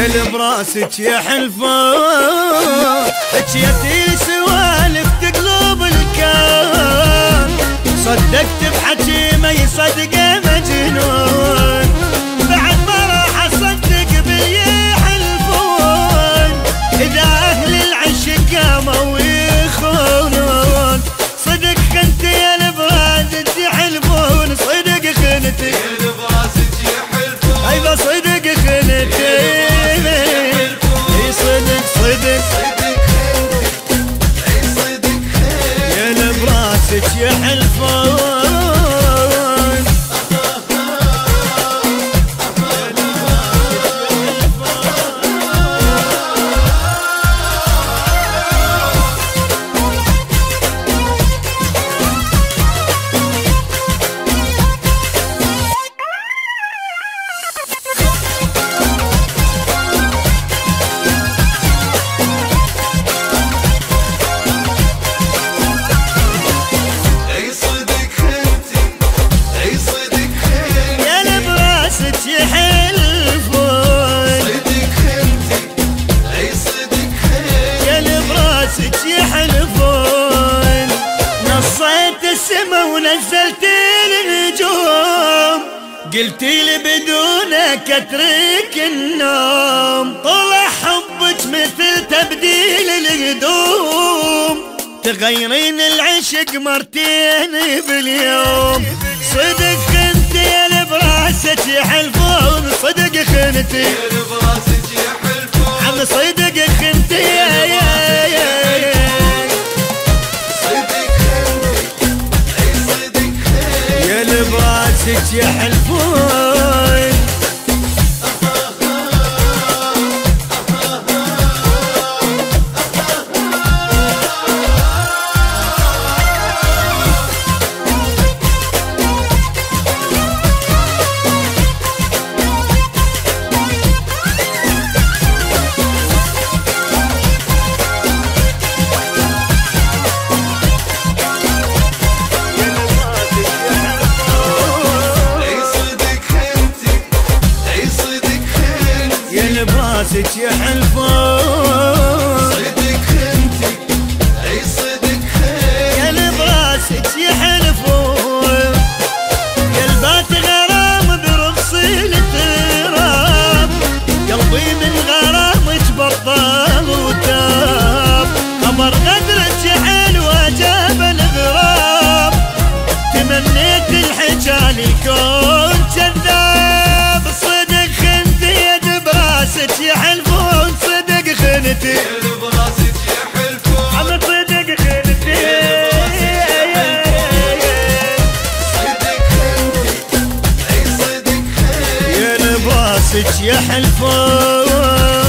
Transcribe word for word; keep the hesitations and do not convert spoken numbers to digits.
براسك يا حلفان حكيتي سوالف تقلب الكان، صدقت بحكي ما يصدقه مجنون، بعد ما راح اصدق باللي يحلفون، اذا اهل العشق قاموا يخونون، صدق خنتي يا البراسك يحلفون، صدق خنتي يا البراسك يحلفون، ايضا صدق خنتي صدق صدق صدق يا لبراسك يا حلفان. السما ونزلت النجوم، قلتي لي بدونك اترك النوم، طلع حبك مثل تبديل الهدوم، تغيرين العشق مرتين باليوم، صدق خنتي يا لبراسك يحلفون، صدق خنتي يا البراسك يحلفون، عم صدق خنتي يا يا يا لبراسك يحلفون. لبراسك يحلفون، صدق خنتي اي صدق خنتي، يا لبراسك يحلفون، قلبات غرام برخص التراب، قلبي من غرامك بطل وتاب، خبر غدرك حلوة جاب الغراب، تمنيت الحجال يكون كذاب، صدق خنتي يا لبراسك يحلفون، صدق خنتي يا البراسك يحلفون، عم صدق خنتي صدق خنتي اي صدق خنتي، يا لبراسك يحلفون.